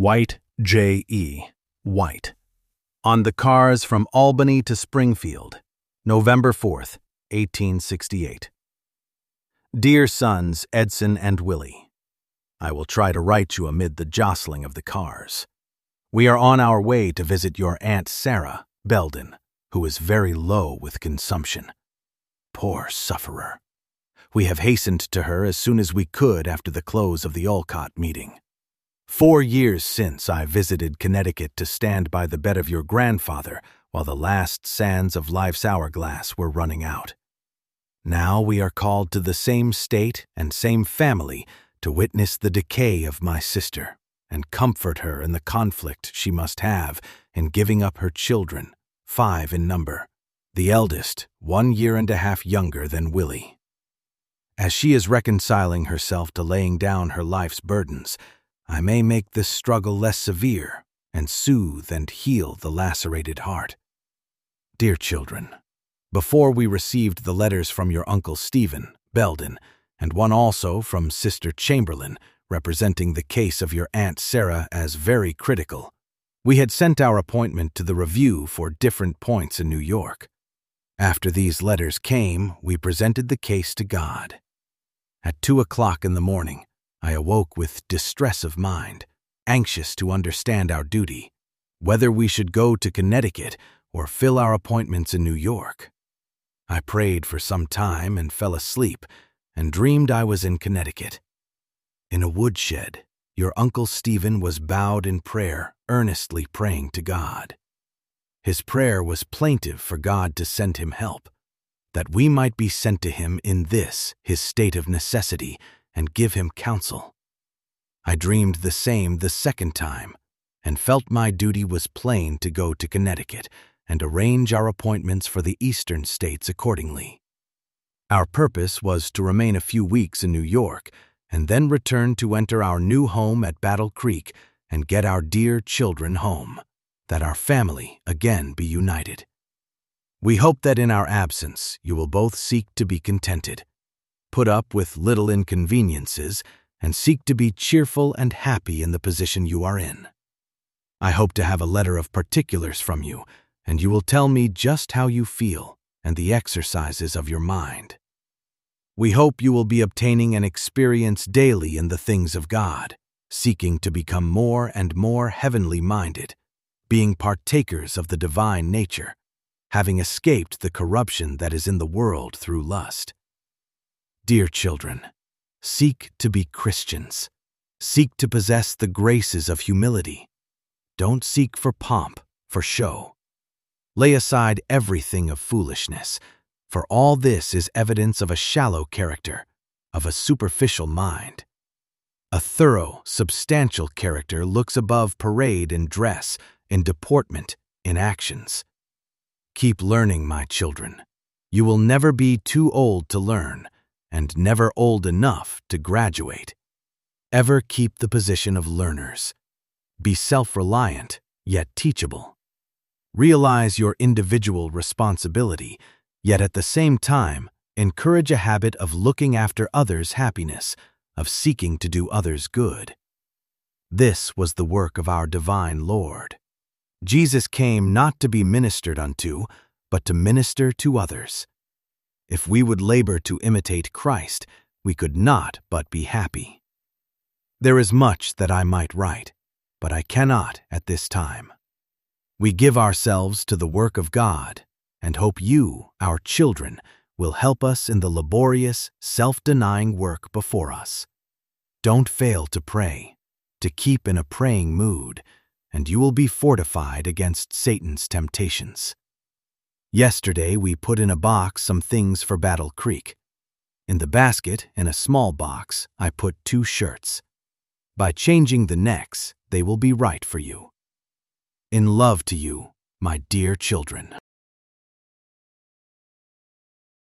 White, J.E. White. On the cars from Albany to Springfield, November 4th, 1868. Dear sons Edson and Willie, I will try to write you amid the jostling of the cars. We are on our way to visit your Aunt Sarah, Belden, who is very low with consumption. Poor sufferer. We have hastened to her as soon as we could after the close of the Olcott meeting. 4 years since I visited Connecticut to stand by the bed of your grandfather while the last sands of life's hourglass were running out. Now we are called to the same state and same family to witness the decay of my sister and comfort her in the conflict she must have in giving up her children, 5 in number, the eldest 1.5 years younger than Willie. As she is reconciling herself to laying down her life's burdens, I may make this struggle less severe and soothe and heal the lacerated heart. Dear children, before we received the letters from your Uncle Stephen, Belden, and one also from Sister Chamberlain representing the case of your Aunt Sarah as very critical, we had sent our appointment to the Review for different points in New York. After these letters came, we presented the case to God. At 2 o'clock in the morning, I awoke with distress of mind, anxious to understand our duty, whether we should go to Connecticut or fill our appointments in New York. I prayed for some time and fell asleep and dreamed I was in Connecticut. In a woodshed, your Uncle Stephen was bowed in prayer, earnestly praying to God. His prayer was plaintive for God to send him help, that we might be sent to him in this, his state of necessity, and give him counsel. I dreamed the same the second time, and felt my duty was plain to go to Connecticut and arrange our appointments for the eastern states accordingly. Our purpose was to remain a few weeks in New York and then return to enter our new home at Battle Creek and get our dear children home, that our family again be united. We hope that in our absence you will both seek to be contented, put up with little inconveniences, and seek to be cheerful and happy in the position you are in. I hope to have a letter of particulars from you, and you will tell me just how you feel and the exercises of your mind. We hope you will be obtaining an experience daily in the things of God, seeking to become more and more heavenly minded, being partakers of the divine nature, having escaped the corruption that is in the world through lust. Dear children, seek to be Christians. Seek to possess the graces of humility. Don't seek for pomp, for show. Lay aside everything of foolishness, for all this is evidence of a shallow character, of a superficial mind. A thorough, substantial character looks above parade in dress, in deportment, in actions. Keep learning, my children. You will never be too old to learn, and never old enough to graduate. Ever keep the position of learners. Be self-reliant, yet teachable. Realize your individual responsibility, yet at the same time, encourage a habit of looking after others' happiness, of seeking to do others good. This was the work of our divine Lord. Jesus came not to be ministered unto, but to minister to others. If we would labor to imitate Christ, we could not but be happy. There is much that I might write, but I cannot at this time. We give ourselves to the work of God and hope you, our children, will help us in the laborious, self-denying work before us. Don't fail to pray, to keep in a praying mood, and you will be fortified against Satan's temptations. Yesterday we put in a box some things for Battle Creek. In the basket, in a small box, I put 2 shirts. By changing the necks, they will be right for you. In love to you, my dear children.